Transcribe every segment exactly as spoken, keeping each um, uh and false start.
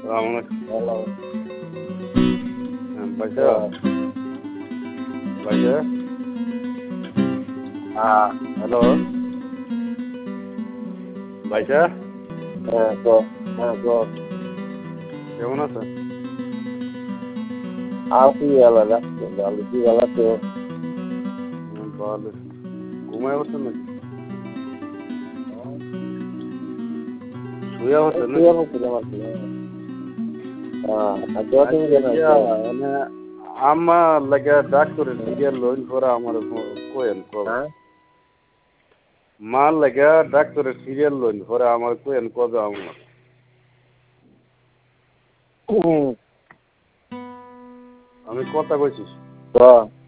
আমার হ্যালো। পয়সা পয়সা হ্যাঁ, হ্যালো পয়সা হ্যাঁ, ক হ্যাঁ, ক কেমন আছে? আছি ভালো লাগছে, ভালো কি ভালো তো। ভালো। ঘুমায় বসছেন নাকি? শুয়ে বসছেন শুয়ে নাকি? বসছিলাম আর কি। হ্যাঁ, আর তো তুমি কেন ইয়া, আছো? মানে আমার লাগে ডাক্তারের সিরিয়াল লইন করে আমার কোয়েন কবে হ্যাঁ, মার লাগে ডাক্তারের সিরিয়াল লইন করে আমার কোয়েন কবে আমার হুম, আমি কথা কইছি ক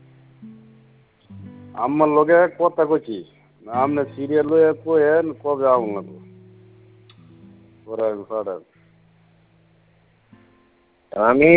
আমার লগে কথা কইছি আপনি সিরিয়াল লইয়া কোয়েন কবে আমার ওরা ফাড়া আমি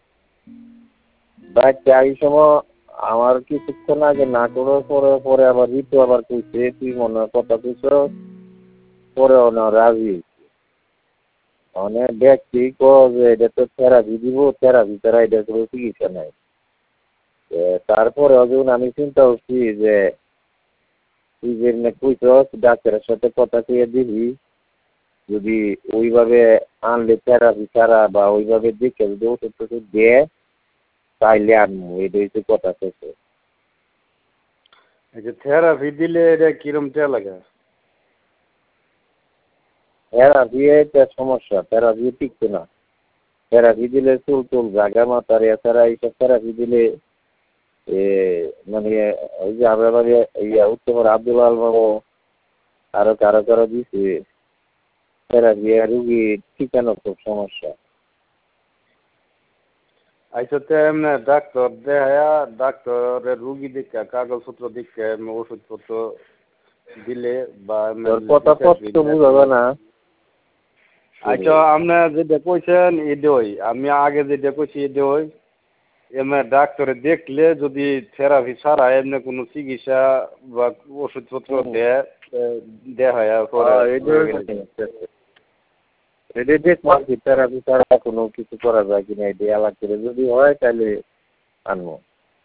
বাচ্চা এই সময় আমার কিছুক্ষণ আগে না করার পরে পরে আবার ঋতু আবার কইছে তুই মনে হয় কথা কইছ পরেও না রাজি অনেক ব্যক্তি ক যে এটা তো থেরাপি দিব থেরাপি তারা এটা কোনো চিকিৎসা নাই। এ, তারপরে যখন আমি চিন্তা করছি যে তুই যে কইছ ডাক্তারের সাথে কথা কইয়া দিবি যদি ওইভাবে আনলে থেরাপি ছাড়া বা ওইভাবে দেখে যদি ওষুধ টষুধ দেয় তাইলে আনবো এটা হচ্ছে কথা শেষে। এই যে থেরাপি দিলে এটা কিরম টা লাগে থেরাপি এটা সমস্যা থেরাপি টিকছে না থেরাপি দিলে চুল টুল জাগা মাথার এছাড়া এইসব থেরাপি দিলে এ মানে ওই যে আমরা মানে ইয়া উত্তর আব্দুল আলমাও আরো কারো কারো দিছে থেরাপি রুগী ঠিকানো খুব সমস্যা। আচ্ছা তো এমনি ডাক্তার দেখায়া ডাক্তারের রুগী দেখে কাগজপত্র দেখে ওষুধপত্র দিলে বা তোর কথা স্পষ্ট বুঝাবে না। আচ্ছা আপনি যেটা কইছেন এডই আমি আগে যেটা কইছি এডই এমনি ডাক্তারে দেখলে যদি থেরাপি ছাড়া এমনি কোনো চিকিৎসা বা ওষুধপত্র দেয় দেখায়া পরে এটা দেখবো আর কি থেরাপি ছাড়া কোনো কিছু করা যায় কিনা এটা আলাদা করে যদি হয় তাহলে আনবো।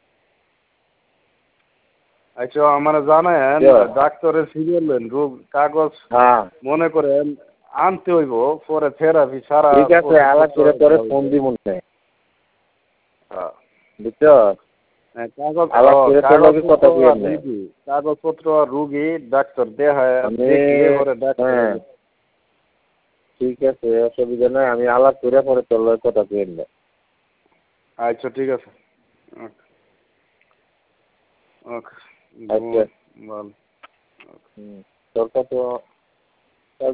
আচ্ছা আমার জানেন ডাক্তারের সিরিয়াল রোগ কাগজ হ্যাঁ মনে করেন আনতে হইব পরে থেরাপি ছাড়া ঠিক আছে আলাদা করে তোরে ফোন দিব না বুঝছো কাগজ আলাদা করে তোর লগে কথা কইয়া না কাগজপত্র রুগী ডাক্তার দেখায় আমি দেখলে পরে ডাক্তার হ্যাঁ ঠিক আছে অসুবিধা নাই আমি আলাপ করে পরে তোর লগে কথা কইয়া না। আচ্ছা ঠিক আছে ওকে ওকে আচ্ছা ভালো হুম তোর তো